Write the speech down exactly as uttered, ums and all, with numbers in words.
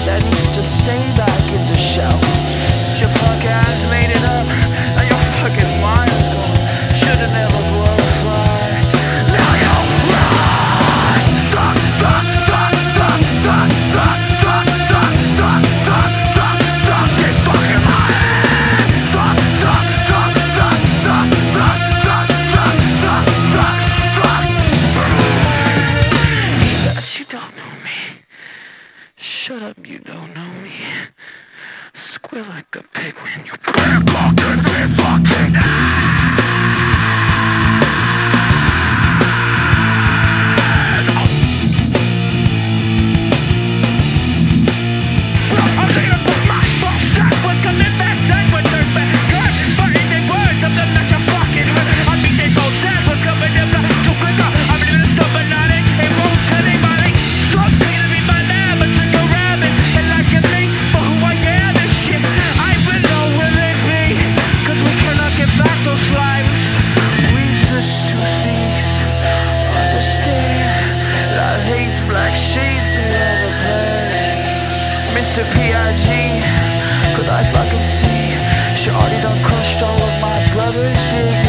that needs to stay back in the shell. Your punk ass made it up, now your fucking mind's gone. Should've never glorified. Now you run! Suck, suck, suck, suck, suck, suck, suck, suck, suck, suck, suck, suck, get fucking high. Suck, suck, suck, suck, suck, suck, suck, suck, suck, suck, suck. That you don't know me. Shut up, you don't know me. Squeal like a pig when you pickpocket, pickpocket. I'm gonna put my false strap. What's coming back? Time with their back. Good, but in the words of the match I'm fucking with. I'm beating both sides. What's coming up? Too quick up. I'm in the stubborn night. It won't tell anybody. Some pain to be my lab, but took a rabbit. And like a thing for who I am and shit. I below where they be. Cause we cannot get back those lives. We just two thieves. Understand. Love hates black shades in other place. Mister P I G, cause I fucking see. Shorty done crushed all of my brother's dignity.